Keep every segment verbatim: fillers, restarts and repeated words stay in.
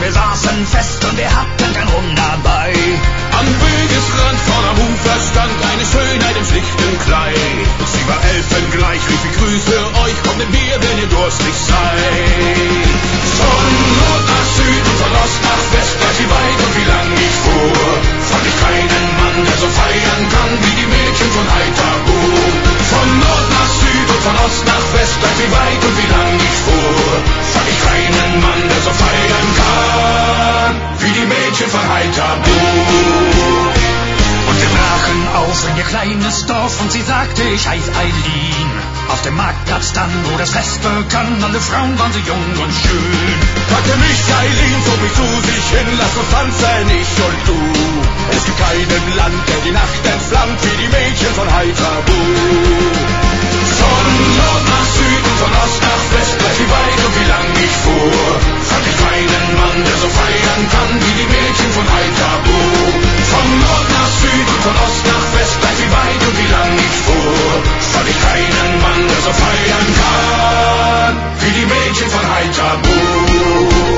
wir saßen fest und wir hatten kein Rum dabei. Am Wegesrand vorn am Ufer stand eine Schönheit im schlichten Kleid. Sie war elfengleich, rief ich grüße euch, kommt mit mir, wenn ihr durstig seid. Von Nord nach Süd und von Ost nach West, gleich wie weit und wie lang ich fuhr, fand ich keinen Mann, der so feiern kann wie die Mädchen von Heiterbuhr. Von Nord nach Süd und von Ost nach West, gleich wie weit und wie lang ich fuhr, fand ich keinen Mann, der so feiern kann wie die Mädchen von Heiterbuhr. Und wir brachen auf in ihr kleines Dorf und sie sagte, ich heiß Eileen. Auf dem Marktplatz dann, wo das Fest begann, alle Frauen waren so jung und schön. Packte mich Eileen, zog mich zu sich hin, lass uns tanzen, ich und du. Es gibt keinen Land, der die Nacht entflammt, wie die Mädchen von Heiterbuhr. Von Nord nach Süd und von Ost nach West, gleich wie weit und wie lang ich fuhr, fand ich keinen Mann, der so feiern kann, wie die Mädchen von Heiterbuhr. Von Nord nach Süd und von Ost nach West, gleich wie weit und wie lang ich fuhr, fand ich keinen Mann, der so feiern kann, wie die Mädchen von Heiterbuhr.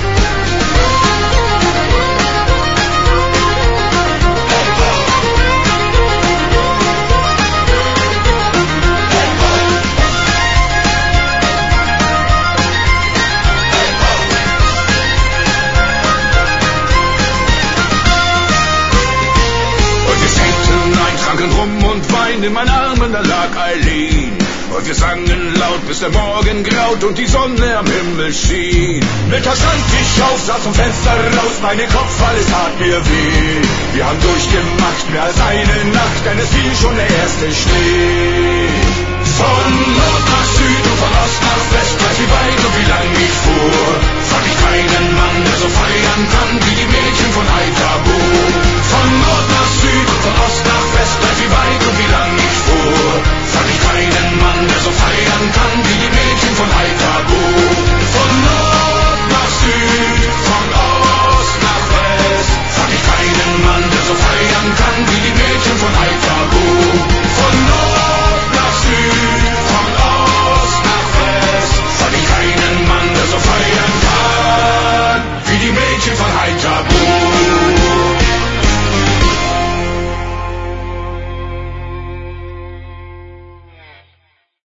Rum und Wein in meinen Armen, da lag Eileen. Und wir sangen laut, bis der Morgen graut und die Sonne am Himmel schien. Mittags stand ich auf, saß zum Fenster raus, mein Kopf, alles tat mir weh. Wir haben durchgemacht, mehr als eine Nacht, denn es fiel schon der erste Schnee. Von Nord nach Süd